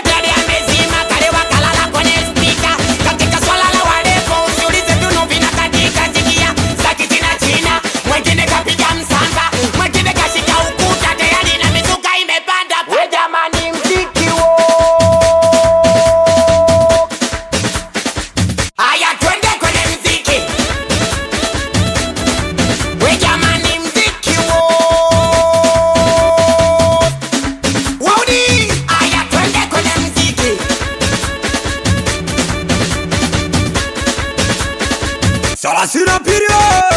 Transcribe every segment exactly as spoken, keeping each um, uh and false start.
gari amezima kale wakalala kwenye speaker. Katika swala la walepo usiulize vinu vinakatika. Sikia sakiti na china, mwengine kapiga msanga, mwengine kashika ukuta tayari na mizuka imepanda. We jamani mziki wo, aya twende kwenye mziki. We jamani mziki wo, wauni, aya twende kwenye mziki. Salasina pili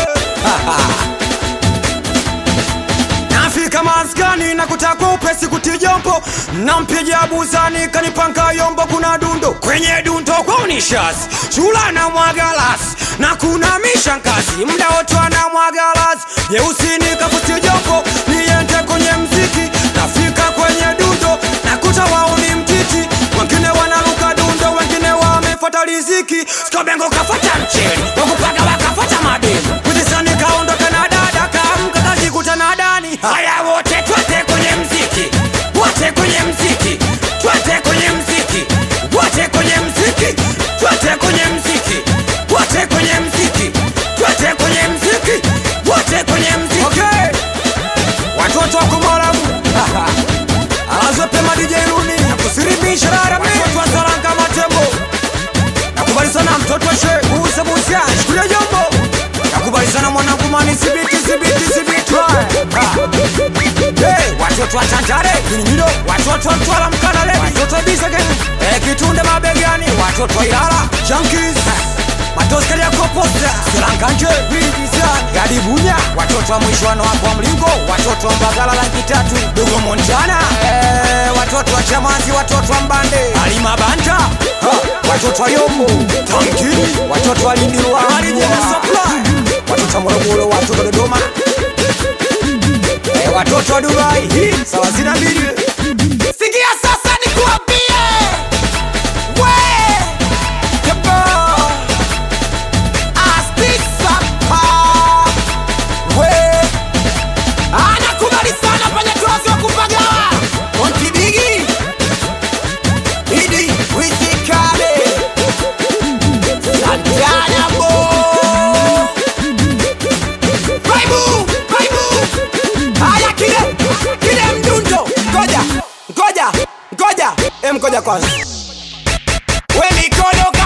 nafika maskani na kutaka upesi kutijompo. Nampigia buzani kanipanga yombo kuna dundo. Kwenye dundo kwa unishasi chula na mwagalas na kuna mishankazi mda otwa na mwagalas. Yeusi nikafuti jompo niende kwenye mziki. Nafika kwenye dundo na kuta wauni mtiti. Wengine wanaruka dundo wengine wamefuata riziki. Skobengo kafata mcheli wakupaga wakafata mademu. Kuzisani kaondoka na dada kaamka kajikuta na dani. Haya wote twende kwenye mziki, wote kwenye mziki, twende kwenye mziki, wote kwenye mziki, twende kwenye mziki, wote kwenye mziki, twende kwenye mziki, wote kwenye mziki. Okay, watoto wako Moramu alazopema D J Runi na kusiribisha rara mi watu wa Salanga Matembo. Nakubali sana mtoto wa she Musa Musa shukulia jombo. Nakubali sana mwanangu mani sibiti sibiti sibiti. Hey, watoto wa Tantare Kinimiro, watoto wa Mtwara Mkanale, watoto wa Bisage eh, Kitunde mabegani, watoto wa Ilala Junkies, matoskali ya Koposta Selankanje Bidisa Gadibunya, watoto wa Mwishwano wa Mlingo, watoto wa Mbagala Langi Tatu Dogo Montana eh, watoto wa Chamazi, watoto wa Mbande Halima Banta ha, watoto wa Yombo Tankini, watoto wa Lindiruwa Marijena Supply, watoto wa Morogoro, watoto wa Dodoma, watoto wa Dubai hii Salasina mbili. Sikia sasa nikuambie, we kebo astisapa we anakubali sana panya tuwazi wa kupagawa Ontibigi Idi Wisikale Santana bo Vaibu Vaibu. Haya kile kile mdundo. Ngoja ngoja ngoja em ngoja kwanza. We mikono